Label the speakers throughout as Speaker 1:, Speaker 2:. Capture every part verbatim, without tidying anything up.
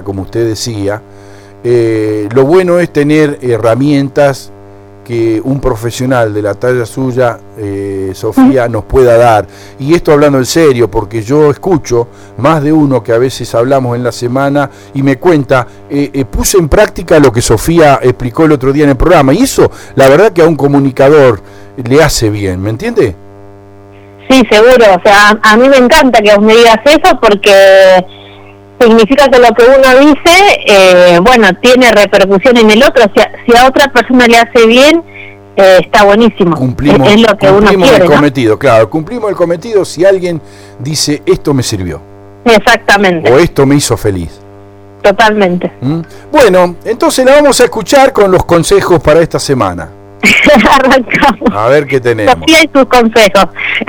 Speaker 1: como usted decía, eh, lo bueno es tener herramientas que un profesional de la talla suya, eh, Sofía, nos pueda dar. Y esto hablando en serio, porque yo escucho más de uno que a veces hablamos en la semana y me cuenta, eh, eh, puse en práctica lo que Sofía explicó el otro día en el programa, y eso, la verdad que a un comunicador le hace bien, ¿me entiende?
Speaker 2: Sí, seguro. O sea, a, a mí me encanta que vos me digas eso, porque significa que lo que uno dice, eh, bueno, tiene repercusión en el otro. Si a, si a otra persona le hace bien, eh, está buenísimo.
Speaker 1: Cumplimos,
Speaker 2: es, es lo que uno quiere,
Speaker 1: el
Speaker 2: ¿no?
Speaker 1: cometido, claro, cumplimos el cometido si alguien dice, esto me sirvió.
Speaker 2: Exactamente.
Speaker 1: O esto me hizo feliz.
Speaker 2: Totalmente.
Speaker 1: ¿Mm? Bueno, entonces la vamos a escuchar con los consejos para esta semana.
Speaker 2: Arrancamos.
Speaker 1: A ver qué tenemos.
Speaker 2: Sofía y sus consejos.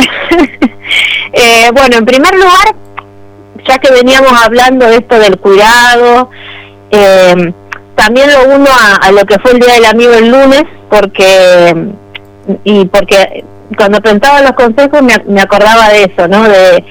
Speaker 2: eh, bueno, en primer lugar, ya que veníamos hablando de esto del cuidado, eh, también lo uno a, a lo que fue el Día del Amigo el lunes, porque y porque cuando pensaba los consejos me, me acordaba de eso, ¿no? De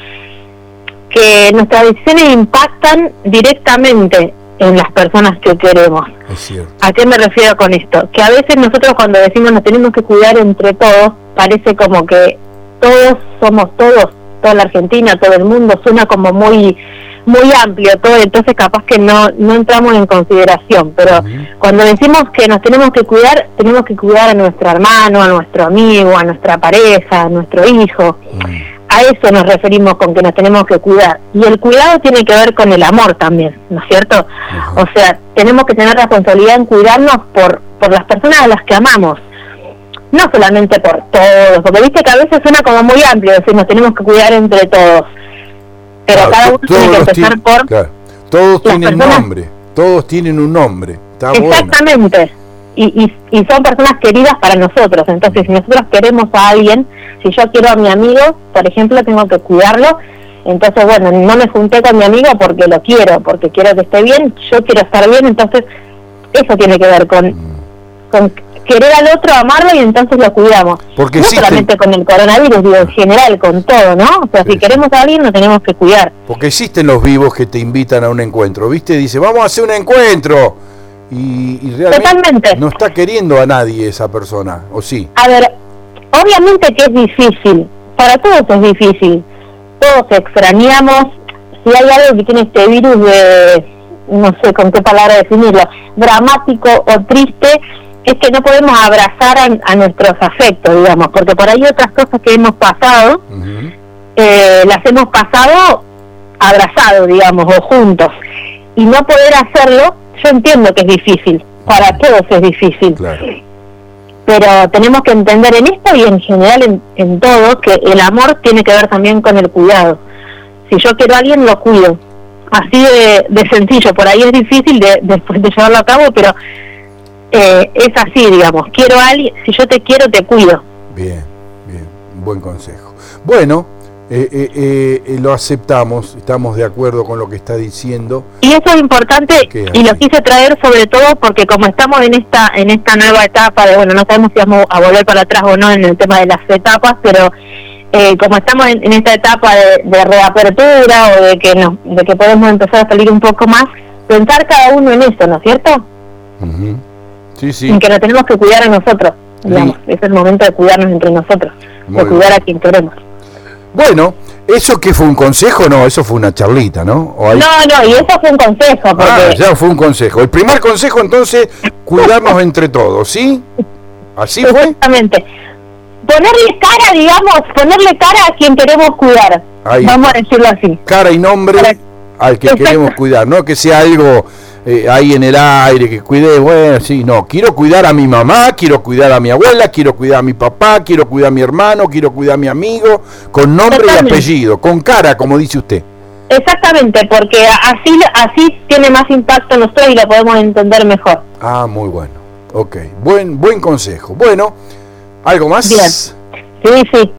Speaker 2: que nuestras decisiones impactan directamente en las personas que queremos.
Speaker 1: Es cierto.
Speaker 2: ¿A qué me refiero con esto? Que a veces nosotros cuando decimos nos tenemos que cuidar entre todos, parece como que todos somos todos, toda la Argentina, todo el mundo, suena como muy muy amplio todo, entonces capaz que no no entramos en consideración, pero uh-huh. Cuando decimos que nos tenemos que cuidar, tenemos que cuidar a nuestro hermano, a nuestro amigo, a nuestra pareja, a nuestro hijo. Uh-huh. A eso nos referimos con que nos tenemos que cuidar. Y el cuidado tiene que ver con el amor también, ¿no es cierto? Uh-huh. O sea, tenemos que tener responsabilidad en cuidarnos por por las personas a las que amamos. No solamente por todos, porque viste que a veces suena como muy amplio decir nos tenemos que cuidar entre todos. Pero claro, cada uno tiene que empezar tiene, por...
Speaker 1: Claro, todos tienen personas, nombre, todos tienen un nombre. Está
Speaker 2: exactamente. Bueno. Y, y, y son personas queridas para nosotros. Entonces, si nosotros queremos a alguien, si yo quiero a mi amigo, por ejemplo, tengo que cuidarlo. Entonces, bueno, no me junté con mi amigo porque lo quiero, porque quiero que esté bien, yo quiero estar bien. Entonces, eso tiene que ver con... Mm. con querer al otro, amarlo y entonces lo cuidamos.
Speaker 1: Porque
Speaker 2: no
Speaker 1: existen...
Speaker 2: solamente con el coronavirus, digo, en general, con todo, ¿no? O sea, sí. Si queremos a alguien, lo tenemos que cuidar.
Speaker 1: Porque existen los vivos que te invitan a un encuentro, ¿viste? Dice, vamos a hacer un encuentro. Y, y realmente
Speaker 2: totalmente.
Speaker 1: No está queriendo a nadie esa persona, ¿o sí?
Speaker 2: A ver, obviamente que es difícil. Para todos es difícil. Todos extrañamos. Si hay algo que tiene este virus de, no sé con qué palabra definirlo, dramático o triste, es que no podemos abrazar a, a nuestros afectos, digamos, porque por ahí otras cosas que hemos pasado, uh-huh. eh, las hemos pasado abrazados, digamos, o juntos. Y no poder hacerlo, yo entiendo que es difícil, para todos es difícil. Claro. Pero tenemos que entender en esto y en general en, en todo, que el amor tiene que ver también con el cuidado. Si yo quiero a alguien, lo cuido. Así de, de sencillo, por ahí es difícil de, después de llevarlo a cabo, pero... Eh, es así, digamos, quiero a alguien, si yo te quiero, te cuido.
Speaker 1: Bien, bien, buen consejo. Bueno, eh, eh, eh, lo aceptamos, estamos de acuerdo con lo que está diciendo.
Speaker 2: Y eso es importante, y lo quise traer sobre todo porque como estamos en esta en esta nueva etapa de, bueno, no sabemos si vamos a volver para atrás o no en el tema de las etapas, pero eh, como estamos en, en esta etapa de, de reapertura o de que, no, de que podemos empezar a salir un poco más, pensar cada uno en eso, ¿no es cierto?
Speaker 1: Uh-huh. Sí, sí.
Speaker 2: En que nos tenemos que cuidar a nosotros, digamos, sí. Es el momento de cuidarnos entre nosotros, muy de cuidar bien. A quien queremos.
Speaker 1: Bueno, ¿eso qué fue un consejo? No, eso fue una charlita, ¿no? ¿O hay...
Speaker 2: No, no, y eso fue un consejo. Porque...
Speaker 1: Ah, ya fue un consejo. El primer consejo, entonces, cuidarnos entre todos, ¿sí? ¿Así fue?
Speaker 2: Exactamente. Ponerle cara, digamos, ponerle cara a quien queremos cuidar. Ahí. Vamos a decirlo así.
Speaker 1: Cara y nombre Para... al que Exacto. Queremos cuidar, no que sea algo... Eh, ahí en el aire, que cuide, bueno, sí, no, quiero cuidar a mi mamá, quiero cuidar a mi abuela, quiero cuidar a mi papá, quiero cuidar a mi hermano, quiero cuidar a mi amigo, con nombre Totalmente. Y apellido, con cara, como dice usted.
Speaker 2: Exactamente, porque así así tiene más impacto en nosotros y lo podemos entender mejor.
Speaker 1: Ah, muy bueno, ok, buen, buen consejo. Bueno, ¿algo más?
Speaker 2: Bien, sí, sí.